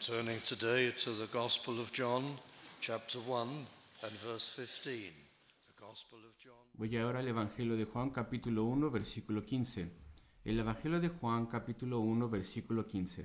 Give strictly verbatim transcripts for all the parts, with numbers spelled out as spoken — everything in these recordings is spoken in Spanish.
Turning today to the Gospel of John, chapter one and verse fifteen. The Gospel of John. Voy ahora al Evangelio de Juan capítulo uno, versículo quince. El Evangelio de Juan capítulo uno, versículo quince.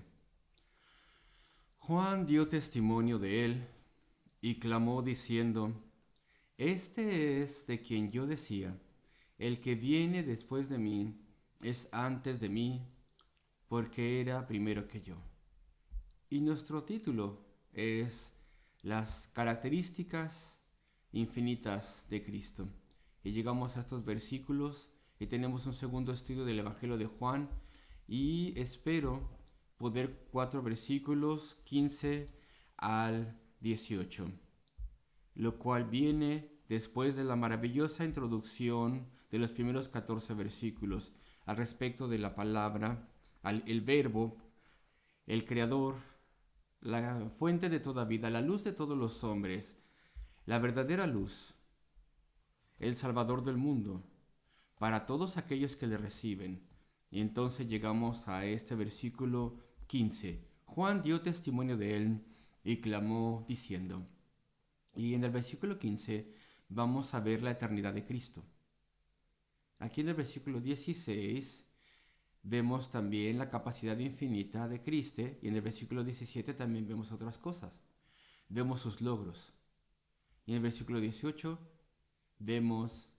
Juan dio testimonio de él y clamó diciendo: Este es de quien yo decía, el que viene después de mí es antes de mí, porque era primero que yo. Y nuestro título es Las características infinitas de Cristo. Y llegamos a estos versículos y tenemos un segundo estudio del Evangelio de Juan y espero poder cuatro versículos quince al dieciocho, lo cual viene después de la maravillosa introducción de los primeros catorce versículos al respecto de la palabra, al, el verbo, el creador, la fuente de toda vida, la luz de todos los hombres, la verdadera luz, el Salvador del mundo, para todos aquellos que le reciben. Y entonces llegamos a este versículo quince. Juan dio testimonio de él y clamó diciendo. Y en el versículo quince vamos a ver la eternidad de Cristo. Aquí en el versículo dieciséis vemos también la capacidad infinita de Cristo, y en el versículo diecisiete también vemos otras cosas. Vemos sus logros. Y en el versículo dieciocho vemos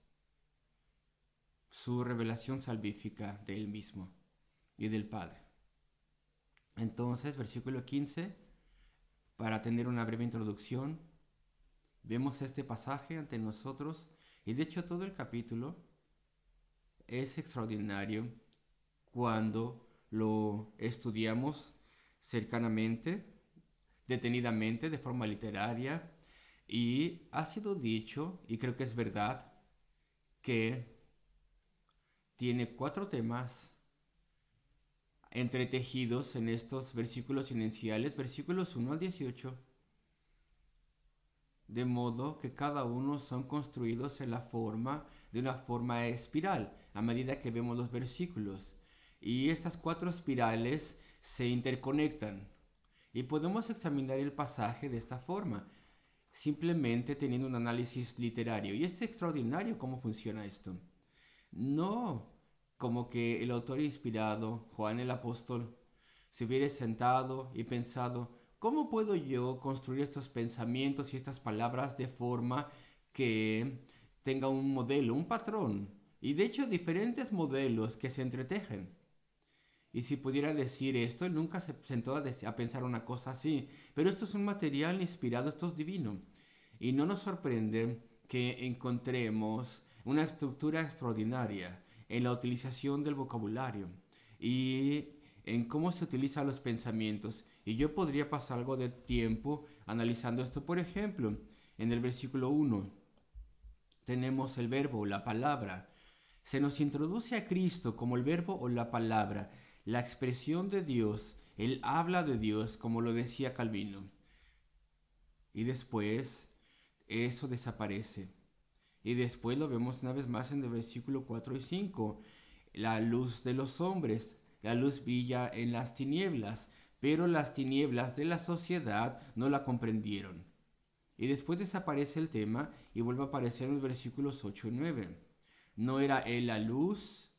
su revelación salvífica de él mismo y del Padre. Entonces, versículo quince, para tener una breve introducción, vemos este pasaje ante nosotros, y de hecho todo el capítulo es extraordinario cuando lo estudiamos cercanamente, detenidamente, de forma literaria. Y ha sido dicho, y creo que es verdad, que tiene cuatro temas entretejidos en estos versículos iniciales, versículos uno al dieciocho, de modo que cada uno son construidos en la forma, de una forma espiral, a medida que vemos los versículos. Y estas cuatro espirales se interconectan. Y podemos examinar el pasaje de esta forma, simplemente teniendo un análisis literario. Y es extraordinario cómo funciona esto. No como que el autor inspirado, Juan el apóstol, se hubiera sentado y pensado: ¿cómo puedo yo construir estos pensamientos y estas palabras de forma que tenga un modelo, un patrón? Y de hecho diferentes modelos que se entretejen. Y si pudiera decir esto, él nunca se sentó a, a pensar una cosa así. Pero esto es un material inspirado, esto es divino. Y no nos sorprende que encontremos una estructura extraordinaria en la utilización del vocabulario y en cómo se utilizan los pensamientos. Y yo podría pasar algo de tiempo analizando esto. Por ejemplo, en el versículo uno tenemos el verbo, la palabra. Se nos introduce a Cristo como el verbo o la palabra, la expresión de Dios, el habla de Dios, como lo decía Calvino. Y después eso desaparece. Y después lo vemos una vez más en el versículo cuatro y cinco. La luz de los hombres, la luz brilla en las tinieblas, pero las tinieblas de la sociedad no la comprendieron. Y después desaparece el tema y vuelve a aparecer en los versículos ocho y nueve. No era él la luz,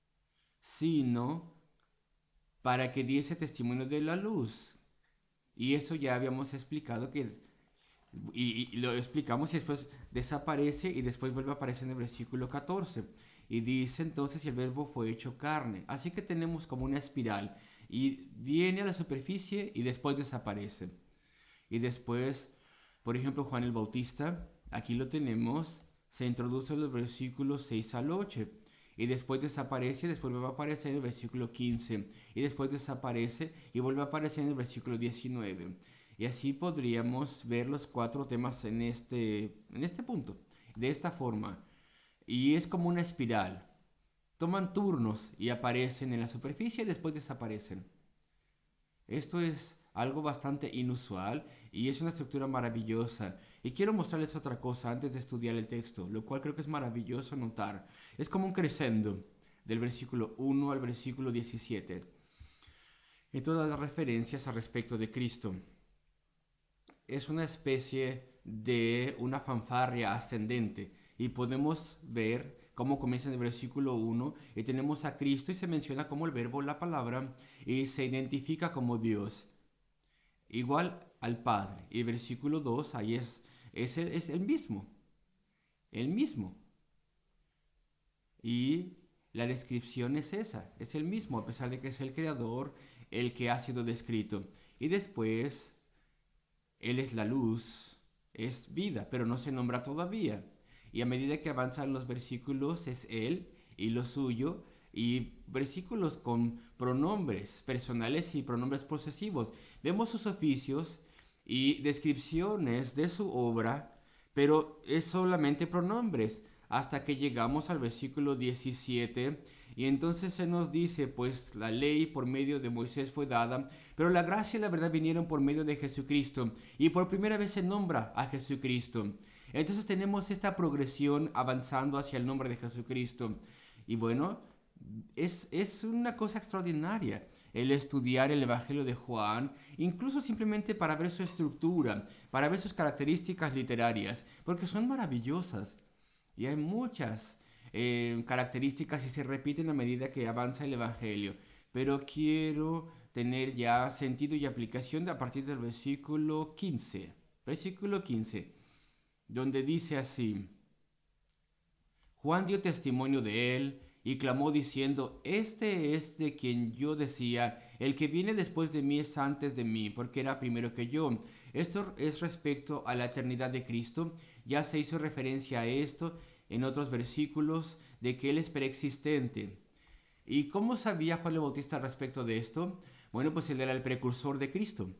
sino para que diese testimonio de la luz. Y eso ya habíamos explicado que, y, y lo explicamos, y después desaparece y después vuelve a aparecer en el versículo catorce. Y dice entonces: el verbo fue hecho carne. Así que tenemos como una espiral, y viene a la superficie y después desaparece. Y después, por ejemplo, Juan el Bautista, aquí lo tenemos, se introduce en los versículos seis al ocho. Y después desaparece, y después vuelve a aparecer en el versículo quince. Y después desaparece y vuelve a aparecer en el versículo diecinueve. Y así podríamos ver los cuatro temas en este, en este punto, de esta forma. Y es como una espiral. Toman turnos y aparecen en la superficie y después desaparecen. Esto es algo bastante inusual y es una estructura maravillosa. Y quiero mostrarles otra cosa antes de estudiar el texto, lo cual creo que es maravilloso notar. Es como un crescendo del versículo uno al versículo diecisiete. en todas las referencias al respecto de Cristo. Es una especie de una fanfarria ascendente y podemos ver cómo comienza en el versículo uno y tenemos a Cristo y se menciona como el verbo, la palabra, y se identifica como Dios, igual al Padre. Y versículo dos, ahí es, es, el, es el mismo, el mismo. Y la descripción es esa, es el mismo, a pesar de que es el creador, el que ha sido descrito. Y después, Él es la luz, es vida, pero no se nombra todavía. Y a medida que avanzan los versículos, es Él y lo suyo, y versículos con pronombres personales y pronombres posesivos. Vemos sus oficios y descripciones de su obra, pero es solamente pronombres, hasta que llegamos al versículo diecisiete, y entonces se nos dice, pues la ley por medio de Moisés fue dada, pero la gracia y la verdad vinieron por medio de Jesucristo, y por primera vez se nombra a Jesucristo. Entonces tenemos esta progresión avanzando hacia el nombre de Jesucristo, y bueno, es, es una cosa extraordinaria el estudiar el Evangelio de Juan, incluso simplemente para ver su estructura, para ver sus características literarias, porque son maravillosas. Y hay muchas eh, características y se repiten a medida que avanza el Evangelio. Pero quiero tener ya sentido y aplicación a partir del versículo quince. Versículo quince, donde dice así: Juan dio testimonio de él y clamó diciendo: Este es de quien yo decía, el que viene después de mí es antes de mí, porque era primero que yo. Esto es respecto a la eternidad de Cristo. Ya se hizo referencia a esto en otros versículos, de que Él es preexistente. ¿Y cómo sabía Juan el Bautista respecto de esto? Bueno, pues Él era el precursor de Cristo.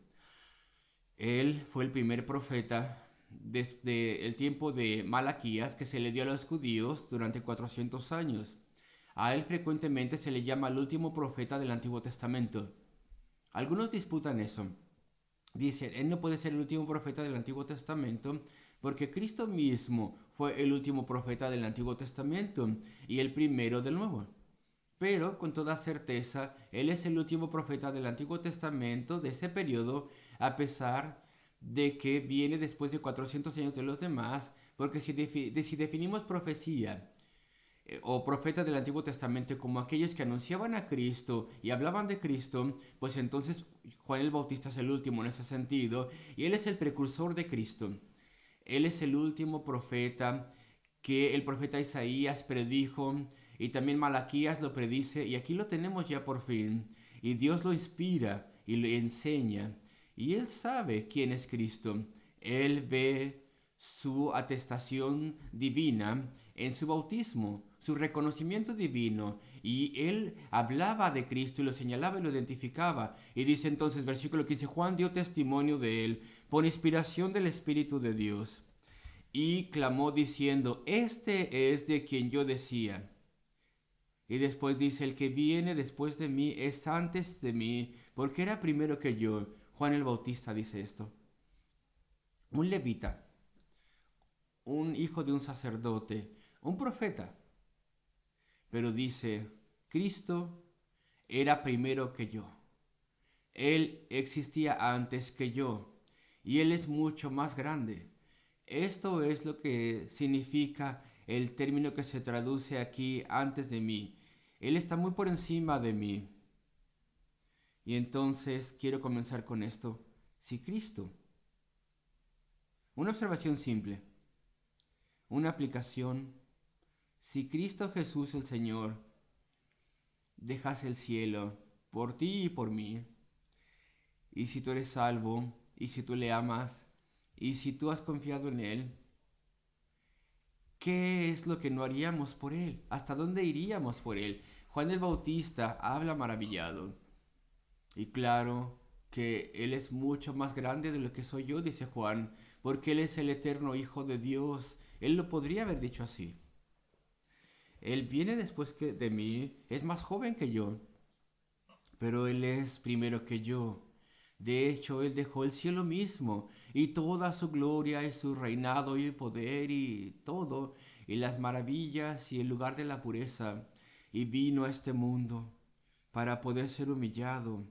Él fue el primer profeta desde el tiempo de Malaquías que se le dio a los judíos durante cuatrocientos años. A él frecuentemente se le llama el último profeta del Antiguo Testamento. Algunos disputan eso. Dicen, él no puede ser el último profeta del Antiguo Testamento porque Cristo mismo fue el último profeta del Antiguo Testamento y el primero del Nuevo. Pero con toda certeza, él es el último profeta del Antiguo Testamento de ese periodo, a pesar de que viene después de cuatrocientos años de los demás, porque si, defi- de, si definimos profecía eh, o profeta del Antiguo Testamento como aquellos que anunciaban a Cristo y hablaban de Cristo, pues entonces Juan el Bautista es el último en ese sentido, y él es el precursor de Cristo. Él es el último profeta que el profeta Isaías predijo, y también Malaquías lo predice, y aquí lo tenemos ya por fin, y Dios lo inspira y le enseña, y él sabe quién es Cristo. Él ve su atestación divina en su bautismo, su reconocimiento divino, y él hablaba de Cristo y lo señalaba y lo identificaba. Y dice entonces, versículo quince, Juan dio testimonio de él por inspiración del Espíritu de Dios, y clamó diciendo: Este es de quien yo decía. Y después dice: el que viene después de mí es antes de mí, porque era primero que yo. Juan el Bautista dice esto. Un levita, un hijo de un sacerdote, un profeta. Pero dice, Cristo era primero que yo. Él existía antes que yo, y Él es mucho más grande. Esto es lo que significa el término que se traduce aquí, antes de mí. Él está muy por encima de mí. Y entonces quiero comenzar con esto. Si Cristo, una observación simple, una aplicación, si Cristo Jesús el Señor dejase el cielo por ti y por mí, y si tú eres salvo, y si tú le amas, y si tú has confiado en Él, ¿qué es lo que no haríamos por Él? ¿Hasta dónde iríamos por Él? Juan el Bautista habla maravillado. Y claro que Él es mucho más grande de lo que soy yo, dice Juan, porque Él es el eterno Hijo de Dios. Él lo podría haber dicho así. Él viene después que de mí, es más joven que yo, pero Él es primero que yo. De hecho, Él dejó el cielo mismo y toda su gloria y su reinado y poder y todo, y las maravillas y el lugar de la pureza, y vino a este mundo para poder ser humillado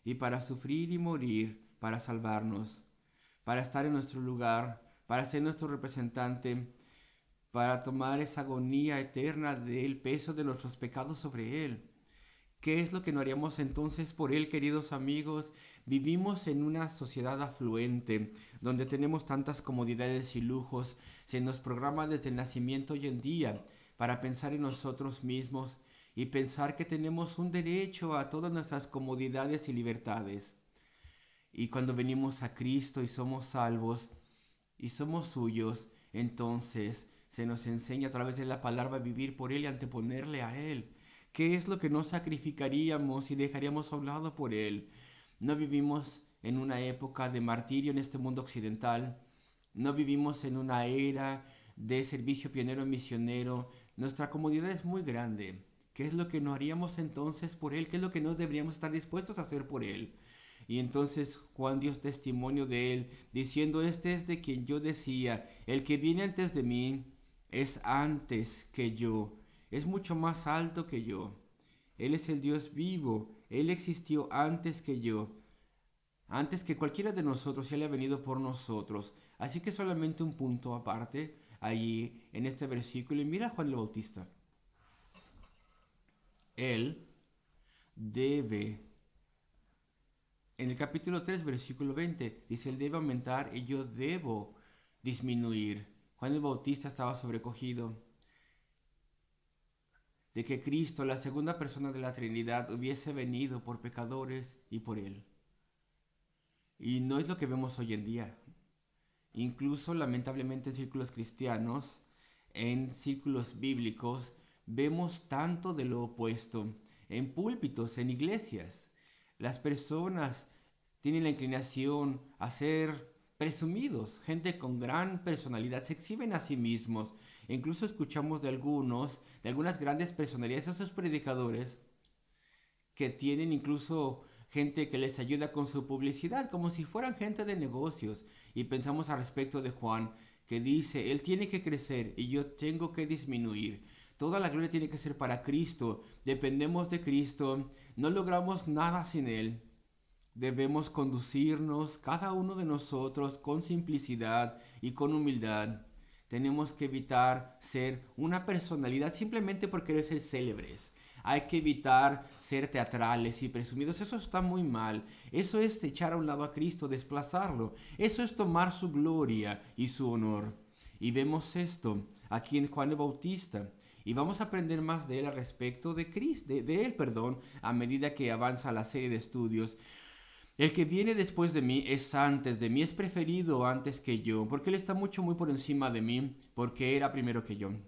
y para sufrir y morir para salvarnos, para estar en nuestro lugar, para ser nuestro representante, para tomar esa agonía eterna del peso de nuestros pecados sobre Él. ¿Qué es lo que no haríamos entonces por Él, queridos amigos? Vivimos en una sociedad afluente, donde tenemos tantas comodidades y lujos. Se nos programa desde el nacimiento hoy en día para pensar en nosotros mismos y pensar que tenemos un derecho a todas nuestras comodidades y libertades. Y cuando venimos a Cristo y somos salvos y somos suyos, entonces se nos enseña a través de la palabra a vivir por Él y anteponerle a Él. ¿Qué es lo que no sacrificaríamos y dejaríamos a un lado por Él? No vivimos en una época de martirio en este mundo occidental. No vivimos en una era de servicio pionero misionero. Nuestra comodidad es muy grande. ¿Qué es lo que no haríamos entonces por Él? ¿Qué es lo que no deberíamos estar dispuestos a hacer por Él? Y entonces Juan dio testimonio de Él, diciendo: este es de quien yo decía, el que viene antes de mí es antes que yo, es mucho más alto que yo. Él es el Dios vivo, Él existió antes que yo, antes que cualquiera de nosotros, y Él ha venido por nosotros. Así que solamente un punto aparte allí en este versículo, y mira a Juan el Bautista. Él debe, en el capítulo tres, versículo veinte, dice: Él debe aumentar y yo debo disminuir. Juan el Bautista estaba sobrecogido de que Cristo, la segunda persona de la Trinidad, hubiese venido por pecadores y por Él. Y no es lo que vemos hoy en día. Incluso, lamentablemente, en círculos cristianos, en círculos bíblicos, vemos tanto de lo opuesto. En púlpitos, en iglesias, las personas tienen la inclinación a ser presumidos. Gente con gran personalidad se exhiben a sí mismos. E incluso escuchamos de algunos, de algunas grandes personalidades, esos predicadores, que tienen incluso gente que les ayuda con su publicidad, como si fueran gente de negocios. Y pensamos al respecto de Juan, que dice: Él tiene que crecer y yo tengo que disminuir. Toda la gloria tiene que ser para Cristo. Dependemos de Cristo. No logramos nada sin Él. Debemos conducirnos, cada uno de nosotros, con simplicidad y con humildad. Tenemos que evitar ser una personalidad simplemente por querer ser célebres. Hay que evitar ser teatrales y presumidos. Eso está muy mal. Eso es echar a un lado a Cristo, desplazarlo. Eso es tomar su gloria y su honor. Y vemos esto aquí en Juan el Bautista. Y vamos a aprender más de él al respecto de Cristo, de, de él, perdón, a medida que avanza la serie de estudios. El que viene después de mí es antes de mí, es preferido antes que yo, porque él está mucho, muy por encima de mí, porque era primero que yo.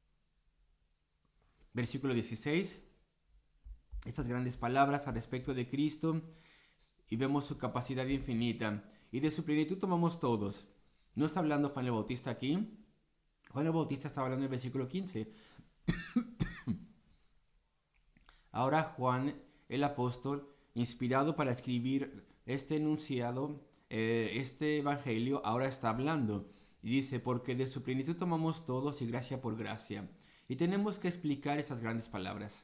Versículo dieciséis. Estas grandes palabras al respecto de Cristo, y vemos su capacidad infinita, y de su plenitud tomamos todos. No está hablando Juan el Bautista aquí. Juan el Bautista estaba hablando en el versículo quince. Ahora Juan el apóstol, inspirado para escribir este enunciado, eh, este evangelio, ahora está hablando. Y dice: porque de su plenitud tomamos todos y gracia por gracia. Y tenemos que explicar esas grandes palabras.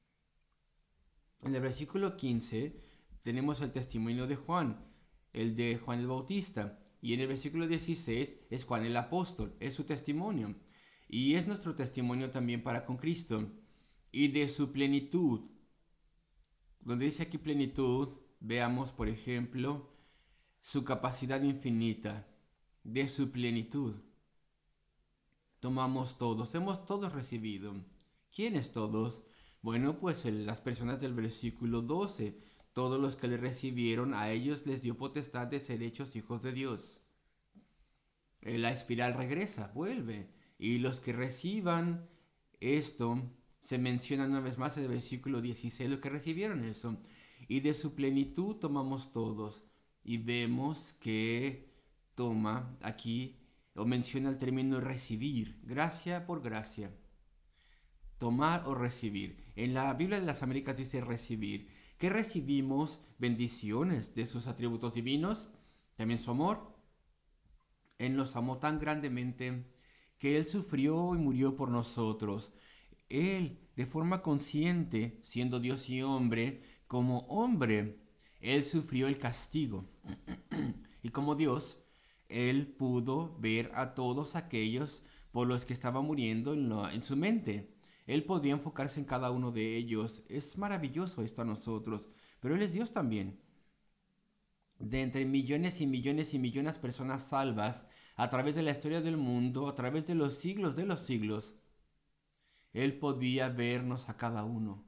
En el versículo quince tenemos el testimonio de Juan, el de Juan el Bautista. Y en el versículo dieciséis es Juan el apóstol, es su testimonio. Y es nuestro testimonio también para con Cristo. Y de su plenitud. Donde dice aquí plenitud, veamos por ejemplo su capacidad infinita. De su plenitud tomamos todos, hemos todos recibido. ¿Quiénes todos? Bueno, pues las personas del versículo doce. Todos los que le recibieron, a ellos les dio potestad de ser hechos hijos de Dios. La espiral regresa, vuelve. Y los que reciban esto, se menciona una vez más en el versículo dieciséis, los que recibieron eso. Y de su plenitud tomamos todos. Y vemos que toma aquí, o menciona el término recibir, gracia por gracia. Tomar o recibir. En la Biblia de las Américas dice recibir. ¿Qué recibimos? Bendiciones de sus atributos divinos, también su amor. Él nos amó tan grandemente que Él sufrió y murió por nosotros. Él, de forma consciente, siendo Dios y hombre, como hombre, Él sufrió el castigo. Y como Dios, Él pudo ver a todos aquellos por los que estaba muriendo en, lo, en su mente. Él podía enfocarse en cada uno de ellos. Es maravilloso esto a nosotros, pero Él es Dios también. De entre millones y millones y millones de personas salvas a través de la historia del mundo, a través de los siglos de los siglos, Él podía vernos a cada uno.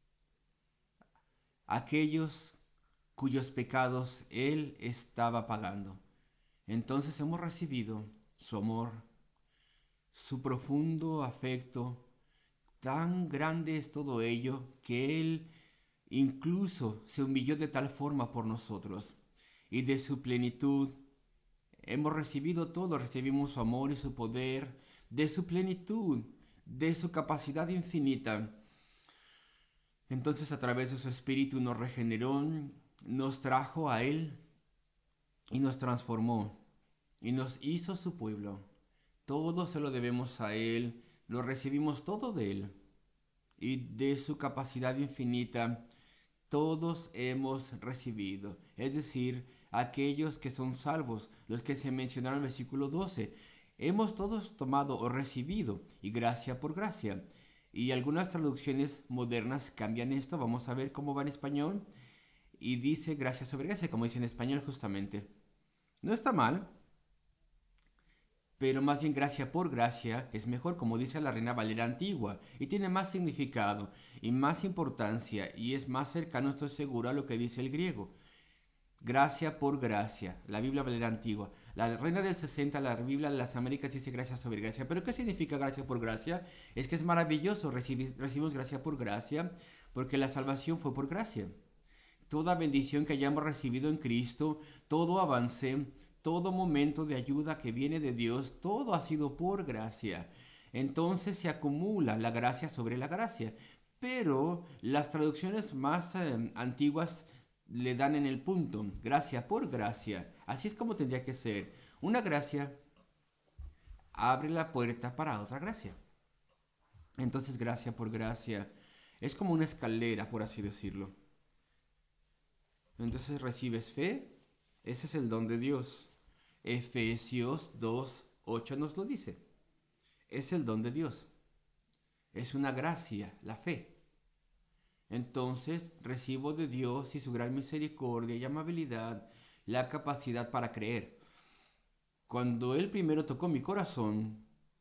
Aquellos cuyos pecados Él estaba pagando. Entonces hemos recibido su amor, su profundo afecto. Tan grande es todo ello que Él incluso se humilló de tal forma por nosotros. Y de su plenitud hemos recibido todo, recibimos su amor y su poder, de su plenitud, de su capacidad infinita. Entonces a través de su Espíritu nos regeneró, nos trajo a Él y nos transformó y nos hizo su pueblo. Todo se lo debemos a Él, lo recibimos todo de Él. Y de su capacidad infinita todos hemos recibido. Es decir, aquellos que son salvos, los que se mencionaron en el versículo doce. Hemos todos tomado o recibido, y gracia por gracia. Y algunas traducciones modernas cambian esto. Vamos a ver cómo va en español. Y dice gracia sobre gracia, como dice en español justamente. No está mal, pero más bien gracia por gracia es mejor, como dice la Reina Valera antigua, y tiene más significado y más importancia, y es más cercano, estoy seguro, a lo que dice el griego. Gracia por gracia, la Biblia Valera antigua. La Reina del sesenta, la Biblia de las Américas, dice gracia sobre gracia. ¿Pero qué significa gracia por gracia? Es que es maravilloso, recibir, recibimos gracia por gracia, porque la salvación fue por gracia. Toda bendición que hayamos recibido en Cristo, todo avance, todo momento de ayuda que viene de Dios, todo ha sido por gracia. Entonces se acumula la gracia sobre la gracia. Pero las traducciones más eh, antiguas le dan en el punto, gracia por gracia. Así es como tendría que ser. Una gracia abre la puerta para otra gracia. Entonces gracia por gracia es como una escalera, por así decirlo. Entonces recibes fe, ese es el don de Dios. Efesios dos, ocho nos lo dice. Es el don de Dios. Es una gracia, la fe. Entonces recibo de Dios y su gran misericordia y amabilidad la capacidad para creer. Cuando Él primero tocó mi corazón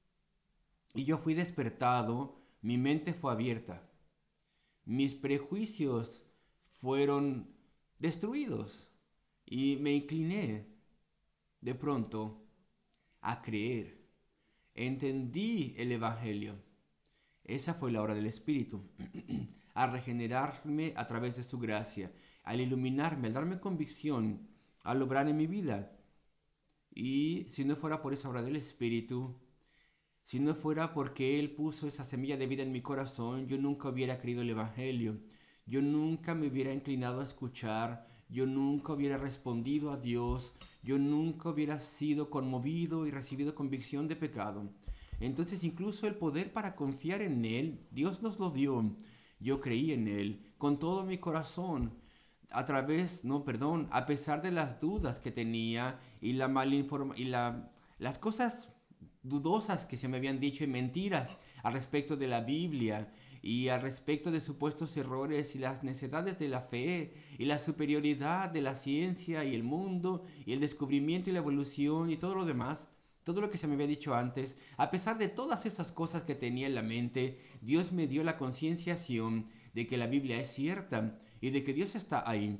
y yo fui despertado, mi mente fue abierta. Mis prejuicios fueron destruidos y me incliné de pronto a creer. Entendí el Evangelio. Esa fue la obra del Espíritu, a regenerarme a través de su gracia, al iluminarme, al darme convicción, al obrar en mi vida. Y si no fuera por esa obra del Espíritu, si no fuera porque Él puso esa semilla de vida en mi corazón, yo nunca hubiera creído el Evangelio. Yo nunca me hubiera inclinado a escuchar, yo nunca hubiera respondido a Dios, yo nunca hubiera sido conmovido y recibido convicción de pecado. Entonces incluso el poder para confiar en Él, Dios nos lo dio. Yo creí en Él con todo mi corazón, a través, no, perdón, a pesar de las dudas que tenía y, la malinforma, y la, las cosas dudosas que se me habían dicho y mentiras al respecto de la Biblia y al respecto de supuestos errores y las necedades de la fe y la superioridad de la ciencia y el mundo y el descubrimiento y la evolución y todo lo demás, todo lo que se me había dicho antes. A pesar de todas esas cosas que tenía en la mente, Dios me dio la concienciación de que la Biblia es cierta y de que Dios está ahí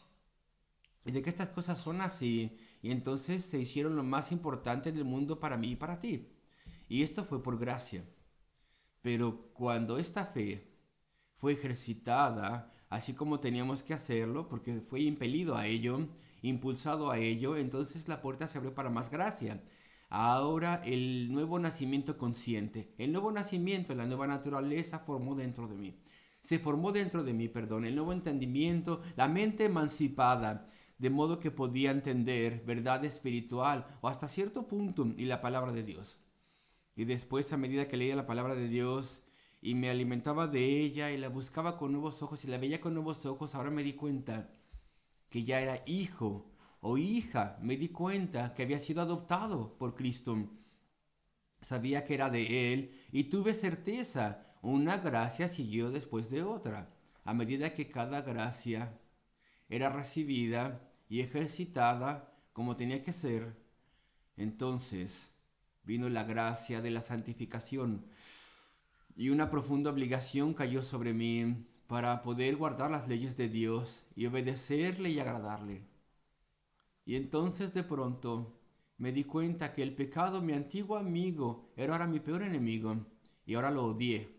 y de que estas cosas son así, y entonces se hicieron lo más importante del mundo para mí y para ti, y esto fue por gracia. Pero cuando esta fe fue ejercitada, así como teníamos que hacerlo, porque fue impelido a ello, impulsado a ello, entonces la puerta se abrió para más gracia. Ahora el nuevo nacimiento consciente, el nuevo nacimiento, la nueva naturaleza formó dentro de mí. Se formó dentro de mí, perdón, el nuevo entendimiento, la mente emancipada, de modo que podía entender verdad espiritual o hasta cierto punto y la palabra de Dios. Y después, a medida que leía la palabra de Dios y me alimentaba de ella y la buscaba con nuevos ojos y la veía con nuevos ojos, ahora me di cuenta que ya era hijo o hija. Me di cuenta que había sido adoptado por Cristo. Sabía que era de Él y tuve certeza. Una gracia siguió después de otra. A medida que cada gracia era recibida y ejercitada como tenía que ser, entonces vino la gracia de la santificación y una profunda obligación cayó sobre mí para poder guardar las leyes de Dios y obedecerle y agradarle. Y entonces de pronto me di cuenta que el pecado, mi antiguo amigo, era ahora mi peor enemigo y ahora lo odié.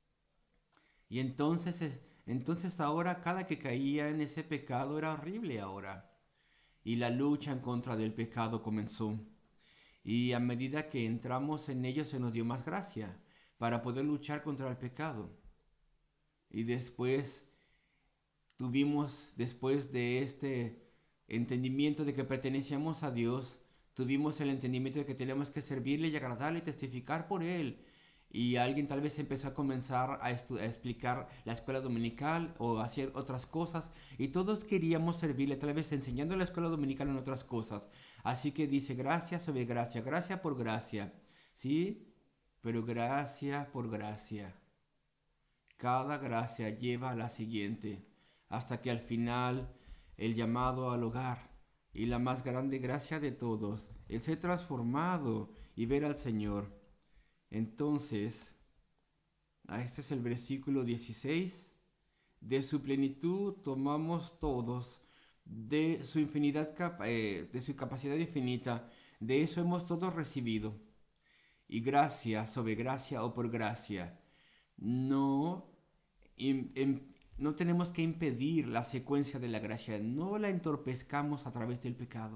Y entonces, entonces ahora cada que caía en ese pecado era horrible ahora. Y la lucha en contra del pecado comenzó. Y a medida que entramos en ello se nos dio más gracia para poder luchar contra el pecado. Y después tuvimos, después de este entendimiento de que pertenecíamos a Dios, tuvimos el entendimiento de que teníamos que servirle y agradarle y testificar por Él. Y alguien tal vez empezó a comenzar a, estu- a explicar la escuela dominical o hacer otras cosas. Y todos queríamos servirle, tal vez enseñando la escuela dominical en otras cosas. Así que dice gracia sobre gracia, gracia por gracia. ¿Sí? Pero gracia por gracia. Cada gracia lleva a la siguiente. Hasta que al final el llamado al hogar y la más grande gracia de todos, el ser transformado y ver al Señor. Entonces, este es el versículo dieciséis. De su plenitud tomamos todos, de su infinidad, eh, de su capacidad infinita, de eso hemos todos recibido. Y gracia sobre gracia o por gracia. No, im, im, no tenemos que impedir la secuencia de la gracia, no la entorpezcamos a través del pecado,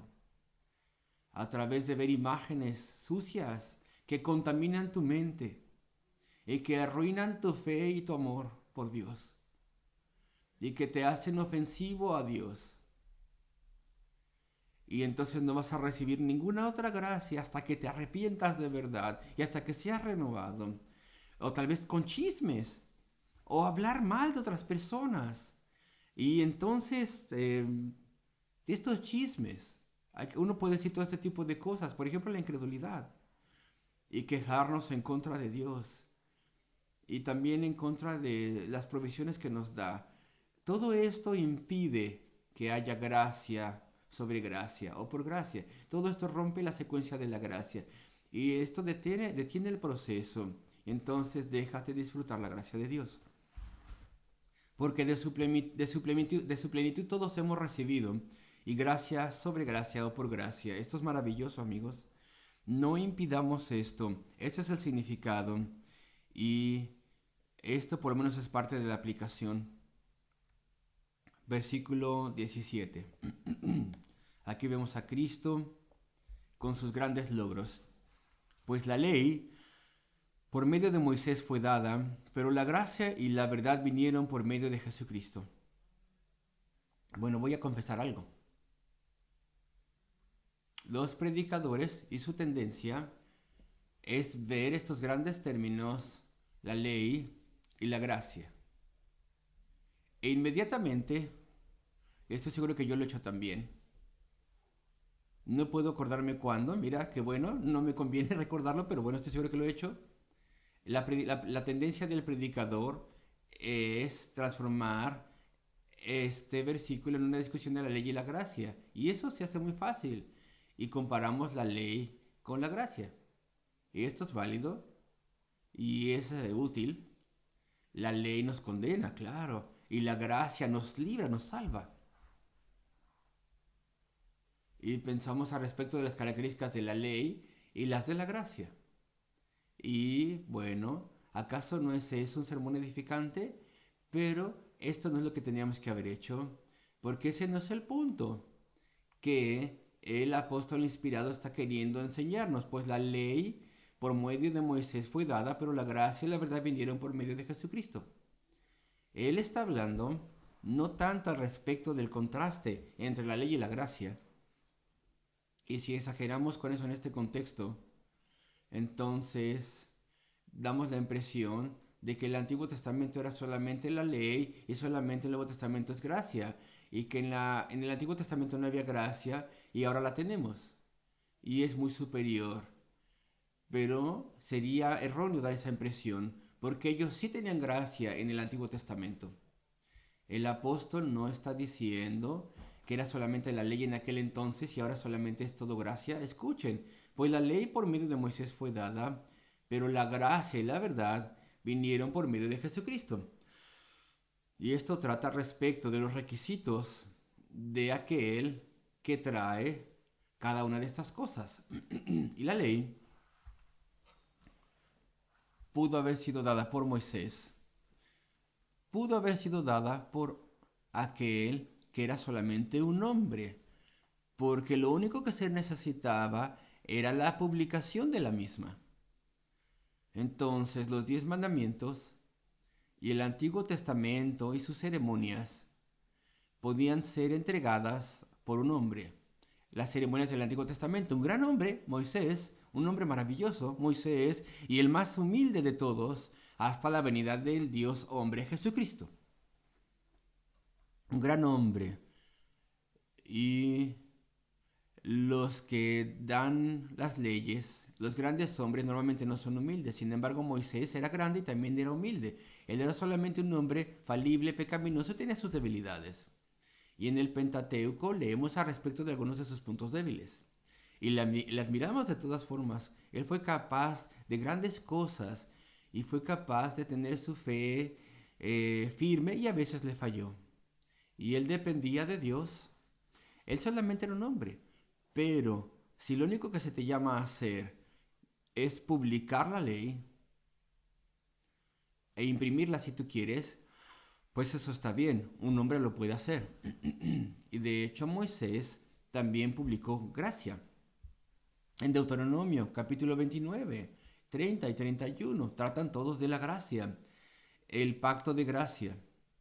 a través de ver imágenes sucias que contaminan tu mente y que arruinan tu fe y tu amor por Dios y que te hacen ofensivo a Dios. Y entonces no vas a recibir ninguna otra gracia hasta que te arrepientas de verdad y hasta que seas renovado. O tal vez con chismes o hablar mal de otras personas. Y entonces eh, estos chismes, uno puede decir todo este tipo de cosas, por ejemplo la incredulidad. Y quejarnos en contra de Dios. Y también en contra de las provisiones que nos da. Todo esto impide que haya gracia sobre gracia o por gracia. Todo esto rompe la secuencia de la gracia. Y esto detiene, detiene el proceso. Entonces dejas de disfrutar la gracia de Dios. Porque de su, plenitud, de, su plenitud, de su plenitud todos hemos recibido. Y gracia sobre gracia o por gracia. Esto es maravilloso, amigos. No impidamos esto. Ese es el significado. Y esto por lo menos es parte de la aplicación. Versículo diecisiete. Aquí vemos a Cristo con sus grandes logros. Pues la ley por medio de Moisés fue dada, pero la gracia y la verdad vinieron por medio de Jesucristo. Bueno, voy a confesar algo. Los predicadores y su tendencia es ver estos grandes términos, la ley y la gracia. E inmediatamente, estoy seguro que yo lo he hecho también. No puedo acordarme cuándo, mira, qué bueno, no me conviene recordarlo, pero bueno, estoy seguro que lo he hecho. La, la, la tendencia del predicador es transformar este versículo en una discusión de la ley y la gracia. Y eso se hace muy fácil. Y comparamos la ley con la gracia. Y esto es válido y es uh, útil. La ley nos condena, claro, y la gracia nos libra, nos salva. Y pensamos al respecto de las características de la ley y las de la gracia. Y bueno, ¿acaso no es eso un sermón edificante? Pero esto no es lo que teníamos que haber hecho, porque ese no es el punto que el apóstol inspirado está queriendo enseñarnos, pues la ley por medio de Moisés fue dada, pero la gracia y la verdad vinieron por medio de Jesucristo. Él está hablando no tanto al respecto del contraste entre la ley y la gracia, y si exageramos con eso en este contexto, entonces damos la impresión de que el Antiguo Testamento era solamente la ley y solamente el Nuevo Testamento es gracia. y que en, la, en el Antiguo Testamento no había gracia y ahora la tenemos y es muy superior. Pero sería erróneo dar esa impresión porque ellos sí tenían gracia en el Antiguo Testamento. El apóstol no está diciendo que era solamente la ley en aquel entonces y ahora solamente es todo gracia. Escuchen, pues la ley por medio de Moisés fue dada, pero la gracia y la verdad vinieron por medio de Jesucristo. Y esto trata respecto de los requisitos de aquel que trae cada una de estas cosas. Y la ley pudo haber sido dada por Moisés, pudo haber sido dada por aquel que era solamente un hombre, porque lo único que se necesitaba era la publicación de la misma. Entonces los diez mandamientos y el Antiguo Testamento y sus ceremonias podían ser entregadas por un hombre. Las ceremonias del Antiguo Testamento, un gran hombre, Moisés, un hombre maravilloso, Moisés, y el más humilde de todos, hasta la venida del Dios hombre Jesucristo. Un gran hombre. Y los que dan las leyes, los grandes hombres normalmente no son humildes. Sin embargo, Moisés era grande y también era humilde. Él era solamente un hombre falible, pecaminoso y tenía sus debilidades. Y en el Pentateuco leemos al respecto de algunos de sus puntos débiles. Y le admiramos de todas formas. Él fue capaz de grandes cosas y fue capaz de tener su fe eh, firme y a veces le falló. Y él dependía de Dios. Él solamente era un hombre. Pero si lo único que se te llama a hacer es publicar la ley e imprimirla si tú quieres, pues eso está bien, un hombre lo puede hacer. Y de hecho Moisés también publicó gracia. En Deuteronomio capítulo veintinueve, treinta y treinta y uno, tratan todos de la gracia, el pacto de gracia.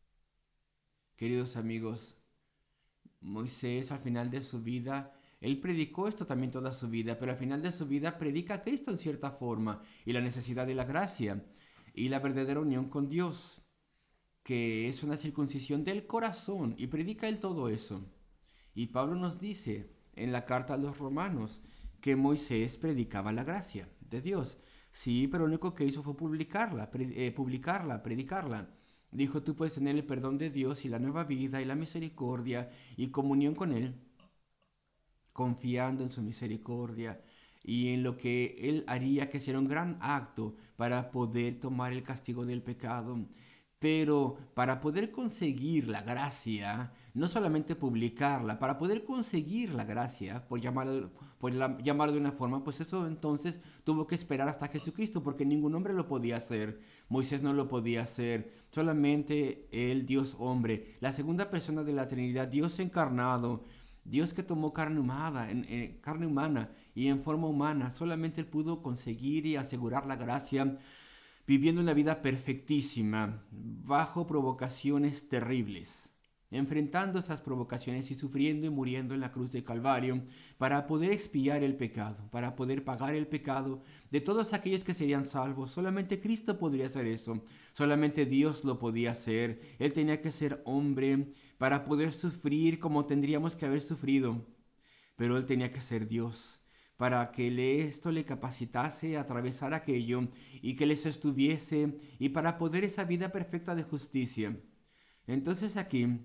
Queridos amigos, Moisés al final de su vida, él predicó esto también toda su vida, pero al final de su vida predica a Cristo en cierta forma y la necesidad de la gracia y la verdadera unión con Dios, que es una circuncisión del corazón, y predica él todo eso. Y Pablo nos dice en la carta a los romanos que Moisés predicaba la gracia de Dios. Sí, pero lo único que hizo fue publicarla, pre- eh, publicarla, predicarla. Dijo, tú puedes tener el perdón de Dios y la nueva vida y la misericordia y comunión con Él, confiando en su misericordia y en lo que Él haría, que será un gran acto para poder tomar el castigo del pecado. Pero para poder conseguir la gracia, no solamente publicarla, para poder conseguir la gracia, por llamarlo, por la, llamarlo de una forma, pues eso entonces tuvo que esperar hasta Jesucristo, porque ningún hombre lo podía hacer. Moisés no lo podía hacer, solamente el Dios hombre, la segunda persona de la Trinidad, Dios encarnado, Dios que tomó carne humana, en, en, carne humana y en forma humana, solamente Él pudo conseguir y asegurar la gracia, viviendo una vida perfectísima, bajo provocaciones terribles, enfrentando esas provocaciones y sufriendo y muriendo en la cruz de Calvario para poder expiar el pecado, para poder pagar el pecado de todos aquellos que serían salvos. Solamente Cristo podría hacer eso, solamente Dios lo podía hacer. Él tenía que ser hombre para poder sufrir como tendríamos que haber sufrido, pero Él tenía que ser Dios, para que esto le capacitase a atravesar aquello y que le sostuviese y para poder esa vida perfecta de justicia. Entonces aquí,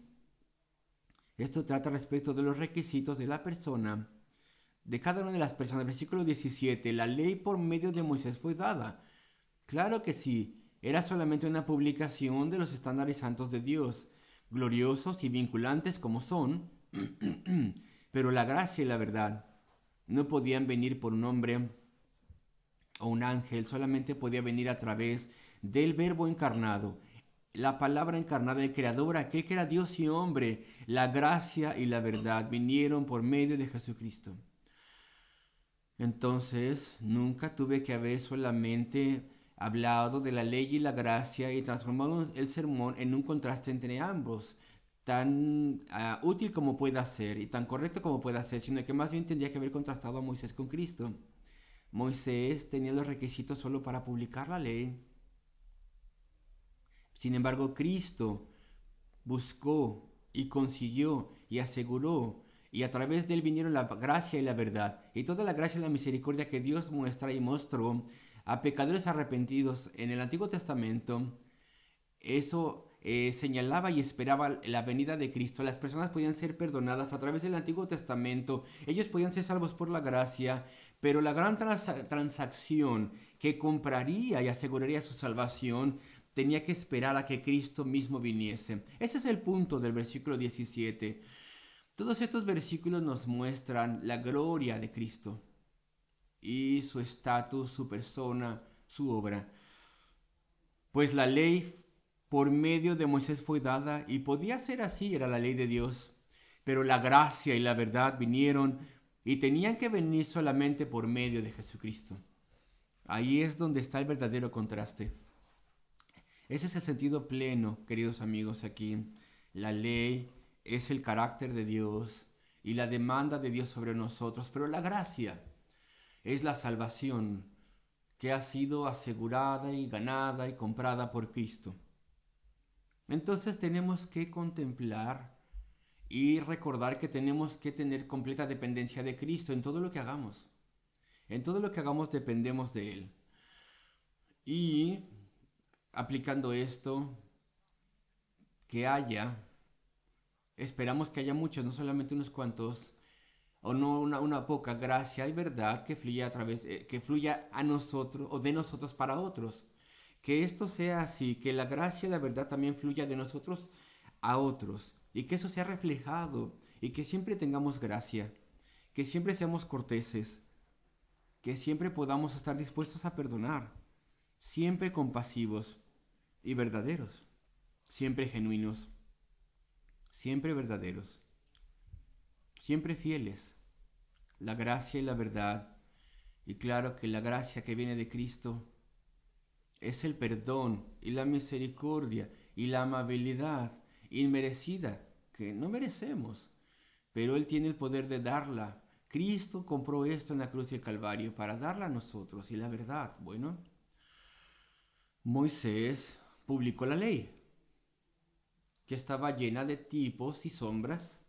esto trata respecto de los requisitos de la persona, de cada una de las personas. Versículo diecisiete, la ley por medio de Moisés fue dada. Claro que sí, era solamente una publicación de los estándares santos de Dios, gloriosos y vinculantes como son, pero la gracia y la verdad no podían venir por un hombre o un ángel, solamente podía venir a través del Verbo encarnado, la palabra encarnada, el Creador, aquel que era Dios y hombre. La gracia y la verdad vinieron por medio de Jesucristo. Entonces, nunca tuve que haber solamente hablado de la ley y la gracia y transformado el sermón en un contraste entre ambos, tan uh, útil como pueda ser y tan correcto como pueda ser, sino que más bien tendría que haber contrastado a Moisés con Cristo. Moisés tenía los requisitos solo para publicar la ley. Sin embargo, Cristo buscó y consiguió y aseguró, y a través de él vinieron la gracia y la verdad, y toda la gracia y la misericordia que Dios muestra y mostró a pecadores arrepentidos en el Antiguo Testamento. Eso eh, señalaba y esperaba la venida de Cristo. Las personas podían ser perdonadas a través del Antiguo Testamento. Ellos podían ser salvos por la gracia, pero la gran trans- transacción que compraría y aseguraría su salvación tenía que esperar a que Cristo mismo viniese. Ese es el punto del versículo diecisiete. Todos estos versículos nos muestran la gloria de Cristo y su estatus, su persona, su obra. Pues la ley por medio de Moisés fue dada, y podía ser así, era la ley de Dios, pero la gracia y la verdad vinieron y tenían que venir solamente por medio de Jesucristo. Ahí es donde está el verdadero contraste. Ese es el sentido pleno, queridos amigos, aquí. La ley es el carácter de Dios y la demanda de Dios sobre nosotros, pero la gracia es la salvación que ha sido asegurada y ganada y comprada por Cristo. Entonces tenemos que contemplar y recordar que tenemos que tener completa dependencia de Cristo en todo lo que hagamos. En todo lo que hagamos dependemos de Él. Y aplicando esto, que haya, esperamos que haya muchos, no solamente unos cuantos, o no una, una poca gracia y verdad que fluya a través, eh, que fluya a nosotros o de nosotros para otros. Que esto sea así, que la gracia y la verdad también fluya de nosotros a otros, y que eso sea reflejado, y que siempre tengamos gracia, que siempre seamos corteses, que siempre podamos estar dispuestos a perdonar, siempre compasivos y verdaderos, siempre genuinos, siempre verdaderos, siempre fieles. La gracia y la verdad, y claro que la gracia que viene de Cristo es el perdón y la misericordia y la amabilidad inmerecida que no merecemos, pero Él tiene el poder de darla. Cristo compró esto en la cruz del Calvario para darla a nosotros. Y la verdad, bueno, Moisés publicó la ley, que estaba llena de tipos y sombras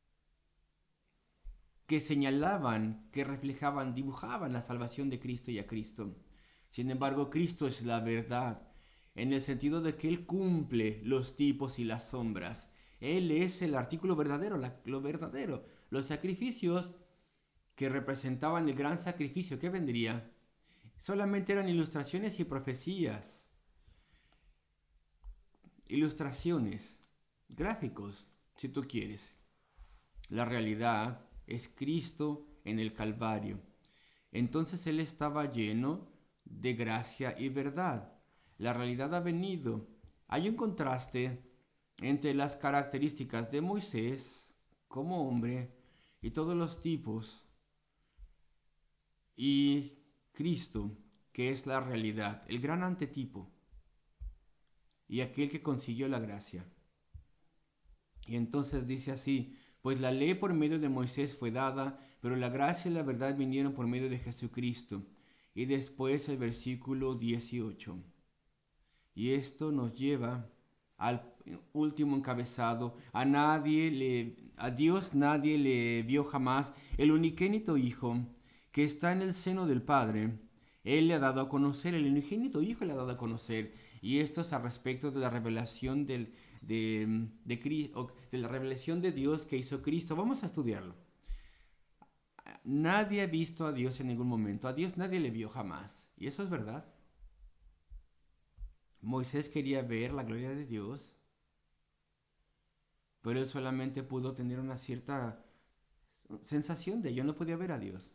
que señalaban, que reflejaban, dibujaban la salvación de Cristo y a Cristo. Sin embargo, Cristo es la verdad, en el sentido de que Él cumple los tipos y las sombras. Él es el artículo verdadero, la, lo verdadero. Los sacrificios que representaban el gran sacrificio que vendría, solamente eran ilustraciones y profecías. Ilustraciones, gráficos, si tú quieres. La realidad es Cristo en el Calvario. Entonces Él estaba lleno de gracia y verdad. La realidad ha venido. Hay un contraste entre las características de Moisés como hombre y todos los tipos y Cristo, que es la realidad, el gran antetipo y aquel que consiguió la gracia. Y entonces dice así: pues la ley por medio de Moisés fue dada, pero la gracia y la verdad vinieron por medio de Jesucristo. Y después el versículo dieciocho. Y esto nos lleva al último encabezado. A nadie le, a Dios nadie le vio jamás. El unigénito Hijo que está en el seno del Padre, Él le ha dado a conocer. El unigénito Hijo le ha dado a conocer. Y esto es a respecto de la revelación del, de, de, de la revelación de Dios que hizo Cristo. Vamos a estudiarlo. Nadie ha visto a Dios en ningún momento. A Dios nadie le vio jamás. Y eso es verdad. Moisés quería ver la gloria de Dios, pero él solamente pudo tener una cierta sensación de ello. No podía ver a Dios.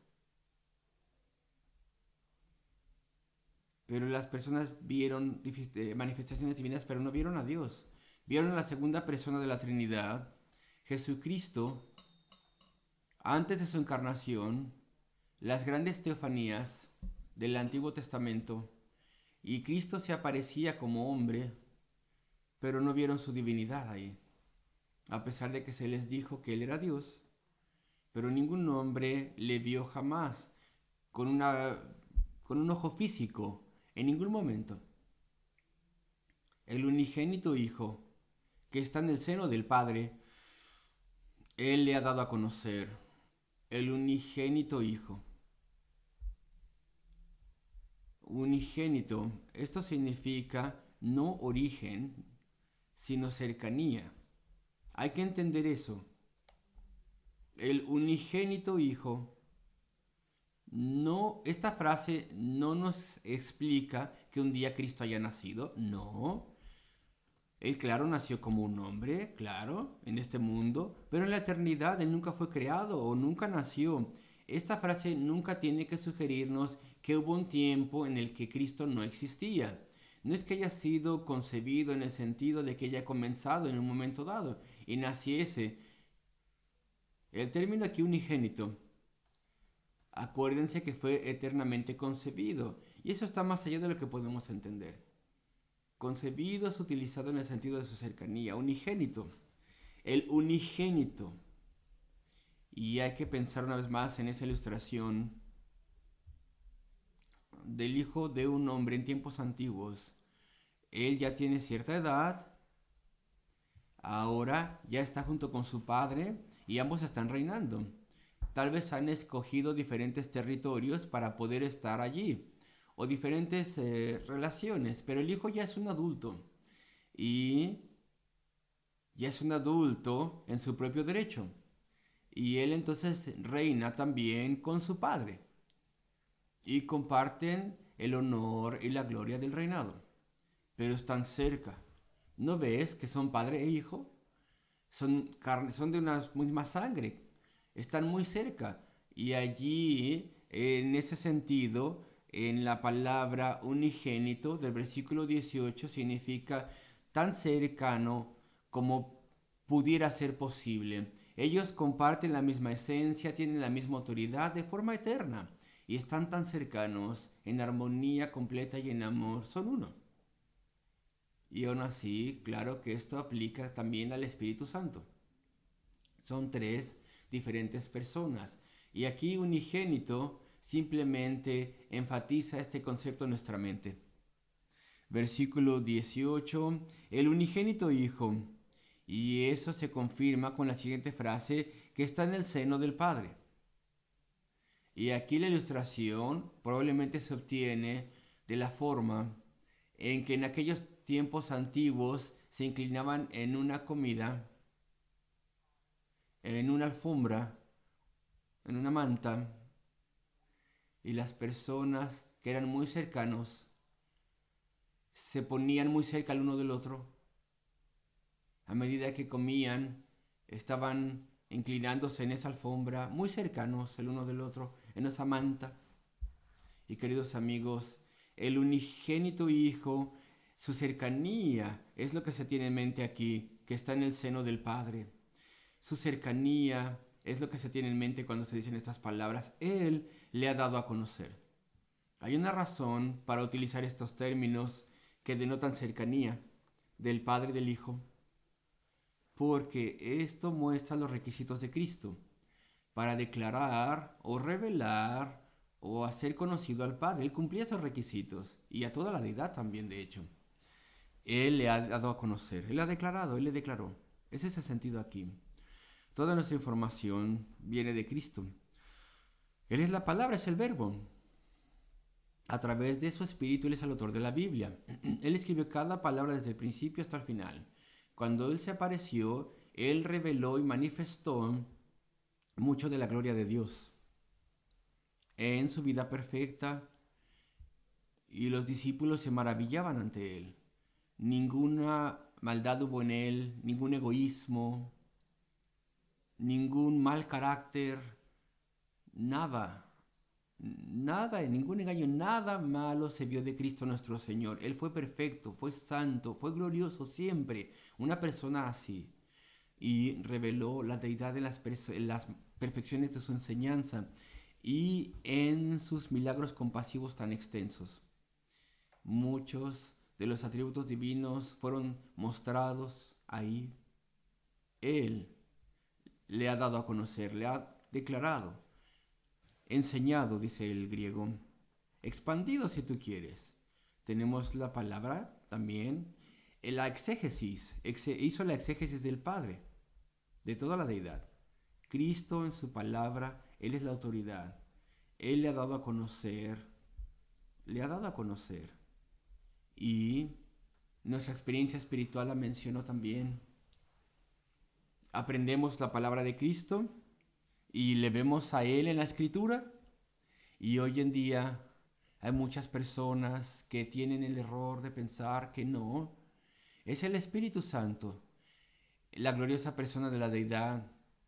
Pero las personas vieron manifestaciones divinas, pero no vieron a Dios. Vieron a la segunda persona de la Trinidad, Jesucristo. Antes de su encarnación, las grandes teofanías del Antiguo Testamento, y Cristo se aparecía como hombre, pero no vieron su divinidad ahí, a pesar de que se les dijo que Él era Dios, pero ningún hombre le vio jamás con, una, con un ojo físico, en ningún momento. El unigénito Hijo, que está en el seno del Padre, Él le ha dado a conocer el unigénito Hijo. Unigénito, esto significa no origen, sino cercanía. Hay que entender eso. El unigénito Hijo, no, esta frase no nos explica que un día Cristo haya nacido, no. Él, claro, nació como un hombre, claro, en este mundo, pero en la eternidad Él nunca fue creado o nunca nació. Esta frase nunca tiene que sugerirnos que hubo un tiempo en el que Cristo no existía. No es que haya sido concebido en el sentido de que haya comenzado en un momento dado y naciese. El término aquí unigénito, acuérdense que fue eternamente concebido, y eso está más allá de lo que podemos entender. Concebido es utilizado en el sentido de su cercanía. Unigénito, el unigénito. Y hay que pensar una vez más en esa ilustración del hijo de un hombre en tiempos antiguos. Él ya tiene cierta edad, ahora ya está junto con su padre y ambos están reinando. Tal vez han escogido diferentes territorios para poder estar allí, o diferentes eh, relaciones, pero el hijo ya es un adulto y ya es un adulto en su propio derecho, y él entonces reina también con su padre y comparten el honor y la gloria del reinado, pero están cerca. ¿No ves que son padre e hijo? Son, carne, son de una misma sangre, están muy cerca, y allí en ese sentido, en la palabra unigénito del versículo dieciocho significa tan cercano como pudiera ser posible. Ellos comparten la misma esencia, tienen la misma autoridad de forma eterna y están tan cercanos en armonía completa y en amor. Son uno. Y aún así, claro que esto aplica también al Espíritu Santo. Son tres diferentes personas. Y aquí unigénito simplemente enfatiza este concepto en nuestra mente. Versículo dieciocho, el unigénito Hijo. Y eso se confirma con la siguiente frase, que está en el seno del Padre. Y aquí la ilustración probablemente se obtiene de la forma en que en aquellos tiempos antiguos se inclinaban en una comida, en una alfombra, en una manta, y las personas que eran muy cercanos se ponían muy cerca el uno del otro. A medida que comían, estaban inclinándose en esa alfombra, muy cercanos el uno del otro, en esa manta. Y queridos amigos, el unigénito Hijo, su cercanía es lo que se tiene en mente aquí, que está en el seno del Padre. Su cercanía es lo que se tiene en mente cuando se dicen estas palabras. Él le ha dado a conocer. Hay una razón para utilizar estos términos que denotan cercanía del Padre y del Hijo, porque esto muestra los requisitos de Cristo para declarar o revelar o hacer conocido al Padre. Él cumplía esos requisitos y a toda la deidad también, de hecho. Él le ha dado a conocer, Él ha declarado, Él le declaró. Es ese sentido aquí. Toda nuestra información viene de Cristo. Él es la palabra, es el verbo. A través de su espíritu, Él es el autor de la Biblia. Él escribió cada palabra desde el principio hasta el final. Cuando Él se apareció, Él reveló y manifestó mucho de la gloria de Dios en su vida perfecta, y los discípulos se maravillaban ante Él. Ninguna maldad hubo en Él, ningún egoísmo, ningún mal carácter, nada, nada, ningún engaño, nada malo se vio de Cristo nuestro Señor. Él fue perfecto, fue santo, fue glorioso siempre, una persona así. Y reveló la deidad en las, en las perfecciones de su enseñanza y en sus milagros compasivos tan extensos. Muchos de los atributos divinos fueron mostrados ahí. Él le ha dado a conocer, le ha declarado, enseñado, dice el griego, expandido si tú quieres. Tenemos la palabra también, la exégesis, hizo la exégesis del Padre, de toda la deidad. Cristo en su palabra, Él es la autoridad. Él le ha dado a conocer, le ha dado a conocer. Y nuestra experiencia espiritual la mencionó también. Aprendemos la palabra de Cristo y le vemos a Él en la Escritura. Y hoy en día hay muchas personas que tienen el error de pensar que no, es el Espíritu Santo, la gloriosa persona de la deidad,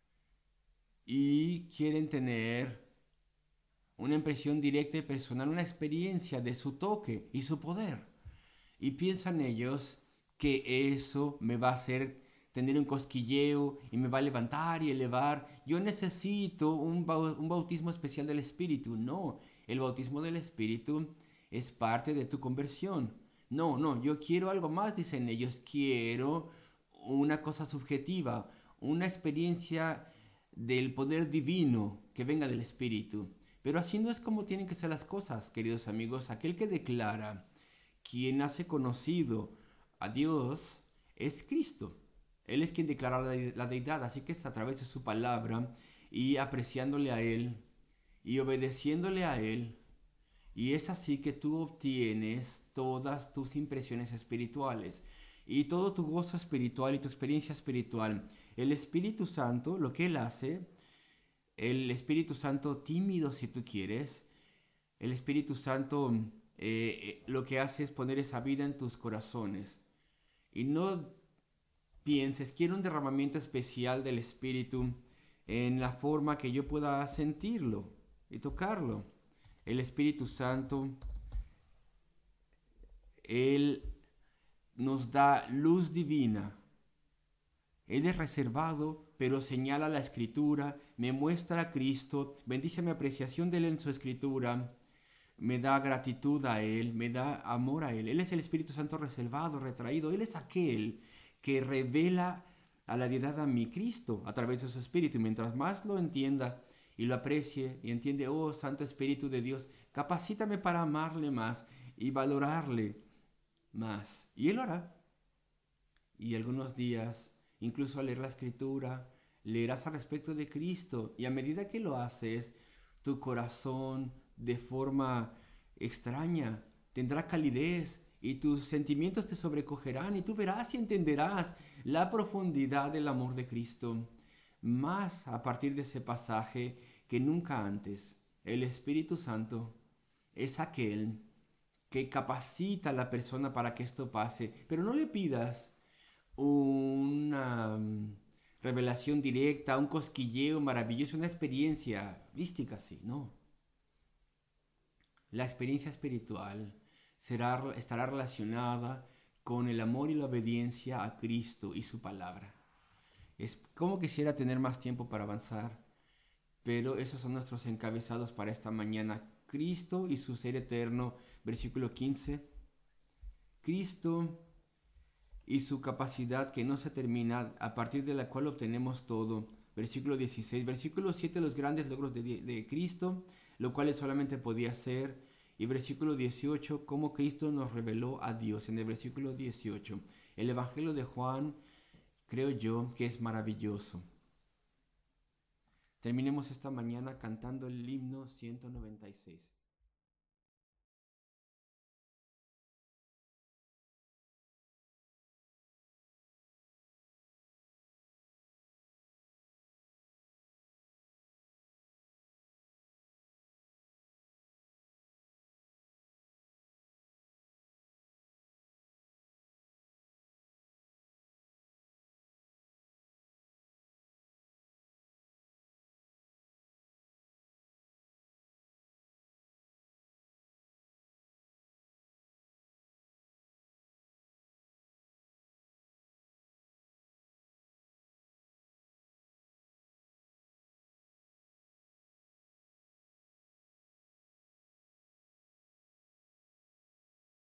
y quieren tener una impresión directa y personal, una experiencia de su toque y su poder. Y piensan ellos que eso me va a hacer tener un cosquilleo y me va a levantar y elevar. Yo necesito un, bau- un bautismo especial del Espíritu. No, el bautismo del Espíritu es parte de tu conversión. No, no, yo quiero algo más, dicen ellos. Quiero una cosa subjetiva, una experiencia del poder divino que venga del Espíritu. Pero así no es como tienen que ser las cosas, queridos amigos. Aquel que declara, quien hace conocido a Dios, es Cristo. Él es quien declara la, de- la deidad, así que es a través de su palabra y apreciándole a Él y obedeciéndole a Él. Y es así que tú obtienes todas tus impresiones espirituales y todo tu gozo espiritual y tu experiencia espiritual. El Espíritu Santo, lo que Él hace, el Espíritu Santo tímido si tú quieres, el Espíritu Santo eh, eh, lo que hace es poner esa vida en tus corazones. Y no pienses, quiero un derramamiento especial del Espíritu en la forma que yo pueda sentirlo y tocarlo. El Espíritu Santo, Él nos da luz divina. Él es reservado, pero señala la Escritura, me muestra a Cristo, bendice mi apreciación de Él en su Escritura, me da gratitud a Él, me da amor a Él. Él es el Espíritu Santo reservado, retraído. Él es aquel que revela a la deidad a mi Cristo a través de su Espíritu. Y mientras más lo entienda y lo aprecie y entiende, oh Santo Espíritu de Dios, capacítame para amarle más y valorarle más. Y Él lo hará. Y algunos días, incluso al leer la Escritura, leerás al respecto de Cristo. Y a medida que lo haces, tu corazón de forma extraña tendrá calidez y tus sentimientos te sobrecogerán y tú verás y entenderás la profundidad del amor de Cristo. Más a partir de ese pasaje que nunca antes. El Espíritu Santo es aquel que capacita a la persona para que esto pase. Pero no le pidas una mm, revelación directa, un cosquilleo maravilloso, una experiencia mística, sí, no. La experiencia espiritual será, estará relacionada con el amor y la obediencia a Cristo y su palabra. Es como quisiera tener más tiempo para avanzar, pero esos son nuestros encabezados para esta mañana. Cristo y su ser eterno, versículo quince. Cristo y su capacidad que no se termina, a partir de la cual obtenemos todo. Versículo dieciséis. Versículo siete, los grandes logros de, de Cristo, lo cual él solamente podía hacer. Y versículo dieciocho, cómo Cristo nos reveló a Dios. En el versículo dieciocho, el Evangelio de Juan, creo yo que es maravilloso. Terminemos esta mañana cantando el himno ciento noventa y seis.